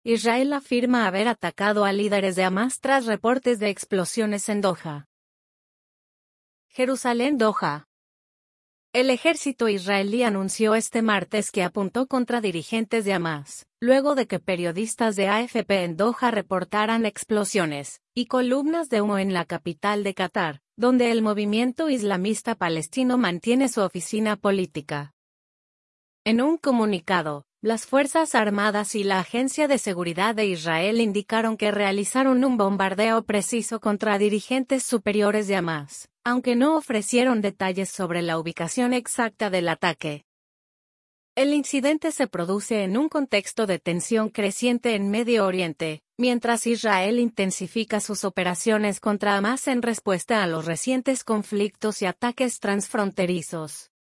Israel afirma haber atacado a líderes de Hamás tras reportes de explosiones en Doha. Jerusalén, Doha. El ejército israelí anunció este martes que apuntó contra dirigentes de Hamás, luego de que periodistas de AFP en Doha reportaran explosiones y columnas de humo en la capital de Qatar, donde el movimiento islamista palestino mantiene su oficina política. En un comunicado, las Fuerzas Armadas y la Agencia de Seguridad de Israel indicaron que realizaron un bombardeo preciso contra dirigentes superiores de Hamás, aunque no ofrecieron detalles sobre la ubicación exacta del ataque. El incidente se produce en un contexto de tensión creciente en Medio Oriente, mientras Israel intensifica sus operaciones contra Hamás en respuesta a los recientes conflictos y ataques transfronterizos.